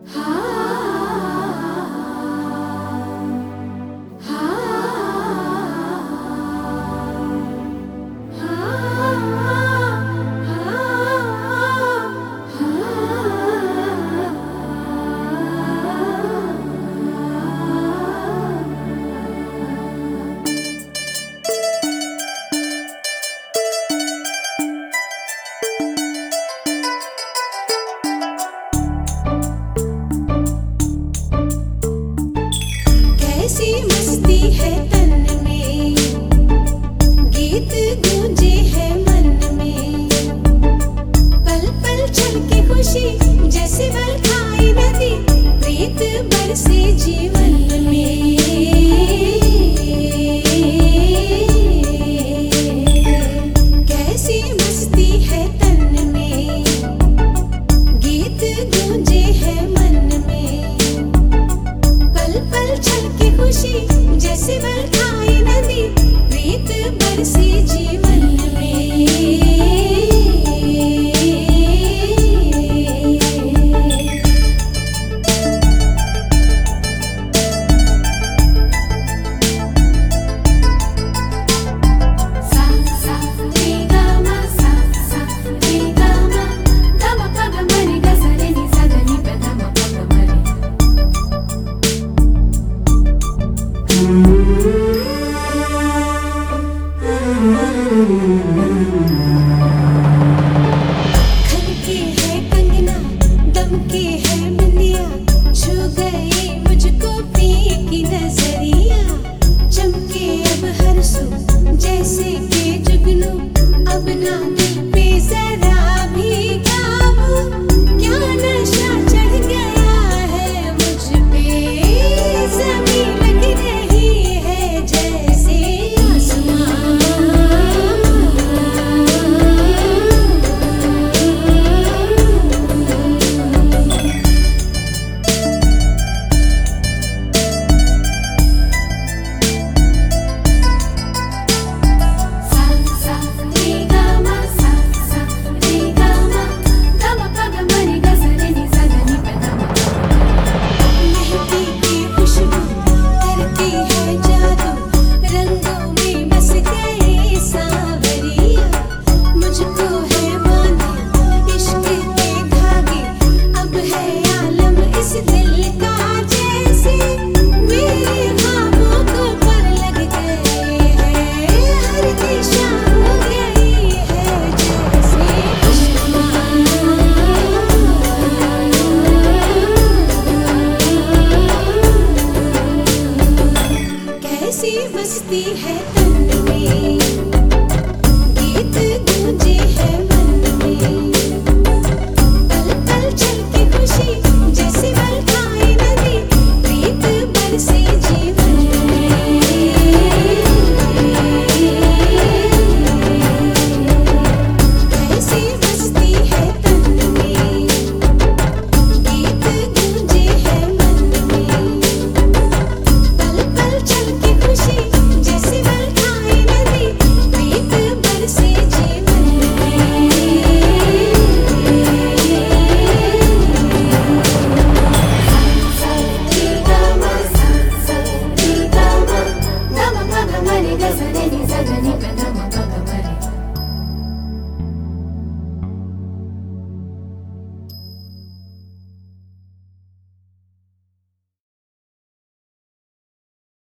कैसी मस्ती है तन में, गीत गूंजे है मन में, पल पल छलके खुशी जैसे बरखाई नदी, प्रीत बरसे जीवन में। कैसी मस्ती है तन में, गीत गूंजे है मन में, पल पल छलके खुशी जैसे बरखाई नदी, प्रीत बरसी जीवन में। सा सा रे गा मा, सा सा रे गा मा, ग म प ग म रे ग सा रे नि सा ध नि प ध म प ग म रे। खनके है कंगना, दमके है बिंदिया, छू गई मुझको प्रिय की नजरिया, चमके अब हर सू जैसे के जुगनू, अब ना दिल पे जरा भी काबू, क्या नशा चढ़ गया है मुझ पे, ज़मीं लग रही है जैसे आसमां। सा सा रे गा मा, सा सा रे गा मा, ग म प ग म रे ग सा रे नि सा ध नि प ध म प ग म रे। मेहंदी की खुशबू करती है जादू, रंगों में बस गए सांवरिया, मुझको है बांधे इश्क के धागे, अब है आलम इस दिल का जैसे, मेरे ख्वाबों को पर लग गए हैं, हर दिशा हो गई है जैसे खुशबू। कैसी मस्ती है तन में।